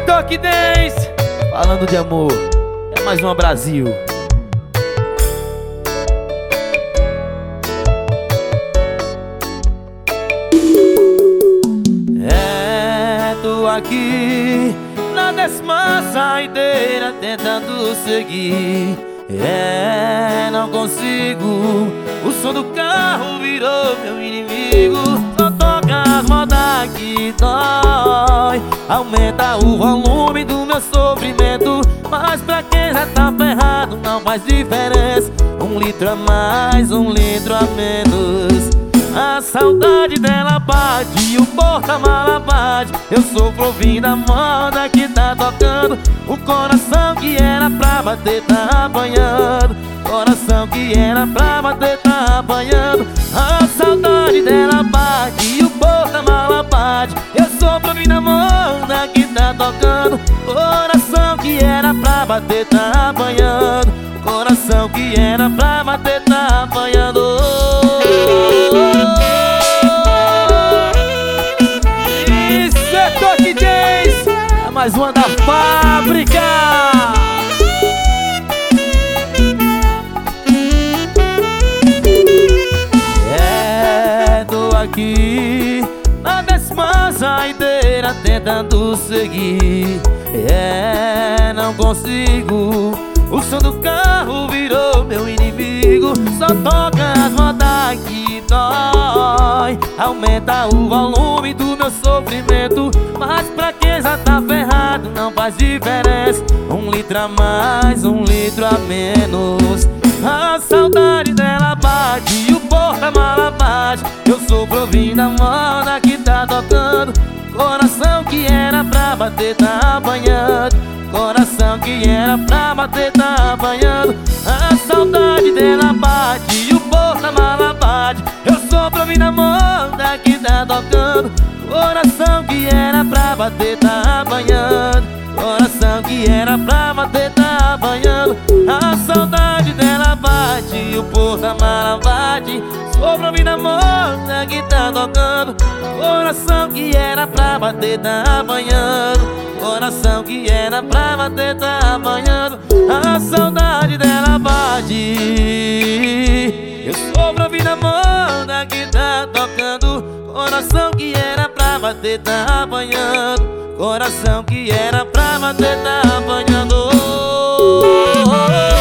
Toque Dance, falando de amor, é mais uma Brasil. Tô aqui na 10ª saideira tentando seguir. Não consigo. O som do carro virou meu inimigo. Só toca as modas que dói. Aumenta o volume do meu sofrimento. Mas pra quem já tá ferrado não faz diferença. 1 litro a mais, 1 litro a menos. A saudade dela bate e o porta-mala bate. Eu sofro ouvindo a moda que tá tocando. O coração que era pra bater tá apanhando. Coração que era pra bater tá apanhando. A saudade dela bate e o porta-mala bate. Eu sofro ouvindo a moda que tá tocando. Coração que era pra bater tá apanhando. Coração que era pra bater tá apanhando. Isso é Toque Dance, é mais uma da fábrica. Tô aqui na 10ª saideira tentando seguir. Não consigo. O som do carro virou meu inimigo. Só toca as modas que dói. Aumenta o volume do meu sofrimento. Mas pra quem já tá ferrado não faz diferença. 1 litro a mais, 1 litro a menos. A saudade dela bate e o porta-mala bate. Eu sofro ouvindo a moda que tá tocando. Coração que era pra bater tá apanhando. Coração que era pra bater tá apanhando. A saudade dela bate e o porta-mala bate. Eu sofro ouvindo a moda que tá tocando. Coração que era pra bater tá apanhando. Coração que era pra bater tá apanhando. A saudade dela bate e o porta-mala bate. Sofro ouvindo a moda que tá tocando. Coração que era pra bater tá apanhando. Coração que era pra bater tá apanhando. A saudade dela bate. Eu sofro ouvindo a moda que tá tocando. Coração que era pra bater tá apanhando. Coração que era pra bater tá apanhando.